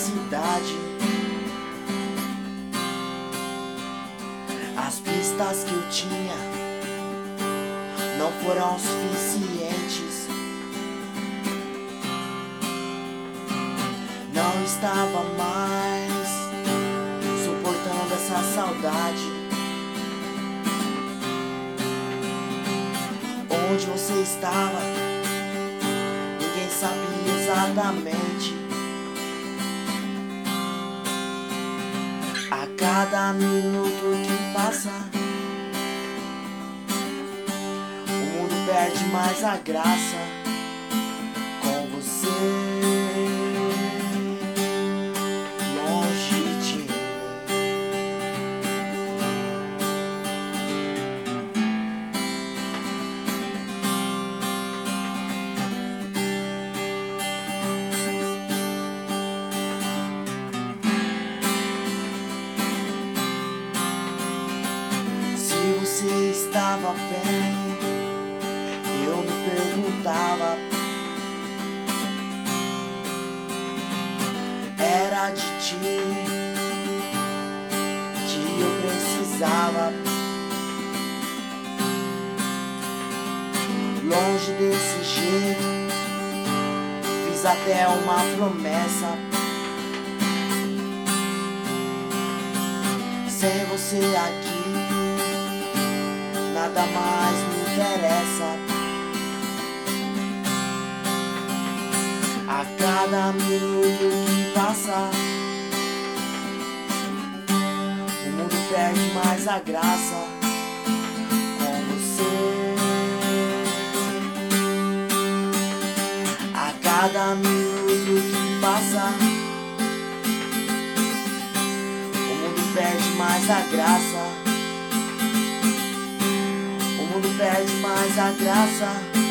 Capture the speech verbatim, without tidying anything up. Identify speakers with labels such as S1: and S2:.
S1: cidade. As pistas que eu tinha não foram suficientes. Não estava mais suportando essa saudade. Onde você estava, ninguém sabia exatamente. A cada minuto que passa, o mundo perde mais a graça com você longe de mim. Se você estava bem, eu me perguntava. Era de ti que eu precisava. Longe desse jeito, fiz até uma promessa. Sem você aqui, nada mais me interessa. A cada minuto que passa, o mundo perde mais a graça com você. A cada minuto que passa, o mundo perde mais a graça. O mundo perde mais a graça